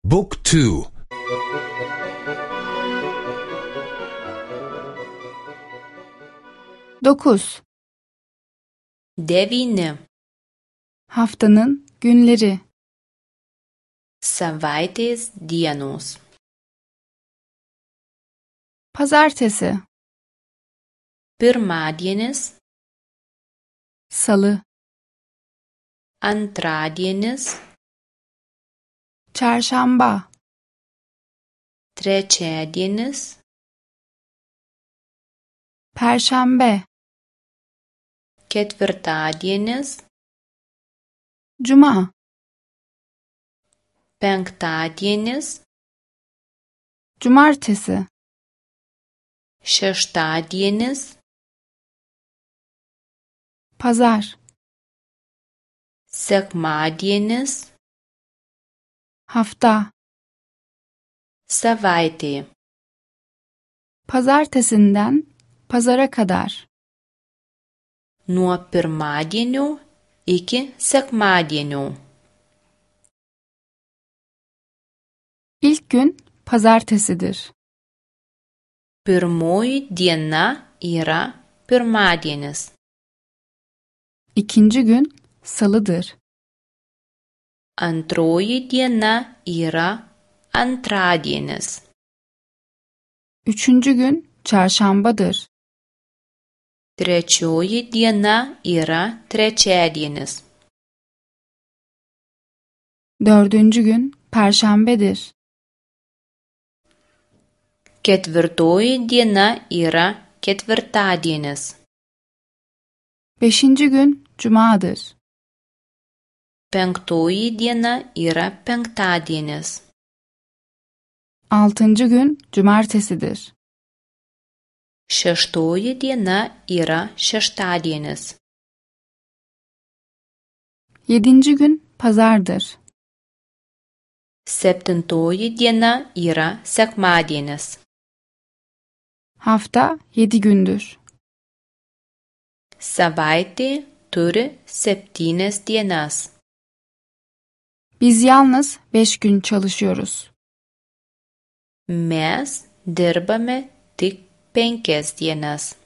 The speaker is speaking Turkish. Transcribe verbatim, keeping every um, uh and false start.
Book two. Dokuz. Devyni. Haftanın günleri. Savaitės dienos. Pazartesi, Pirmadienis, Salı, antradienis, Çarşamba, trečiadienis, Perşembe, ketvirtadienis, Cuma, penktadienis, Cumartesi, šeštadienis, Pazar, sekmadienis, hafta. savaitė. Pazartesinden pazara kadar. Nuo pirmadienio iki sekmadienio. İlk gün pazartesidir. Pirmoji diena yra pirmadienis. İkinci gün salıdır. Antroji diena yra antradienis. Üçüncü gün çarşambadır. Trečioji diena yra trečiadienis. Dördüncü gün perşembedir. Ketvirtoji diena yra ketvirtadienis. Beşinci gün cumadır. Penktoji diena yra penktadienis. Altıncı gün cumartesidir. Šeštoji diena yra šeštadienis. Yedinci gün pazardır. Septintoji diena yra sekmadienis. Hafta yedi gündür. Savaitė turi septynias dienas. Biz yalnız beş gün çalışıyoruz. Mes dirbame tik penkias dienas.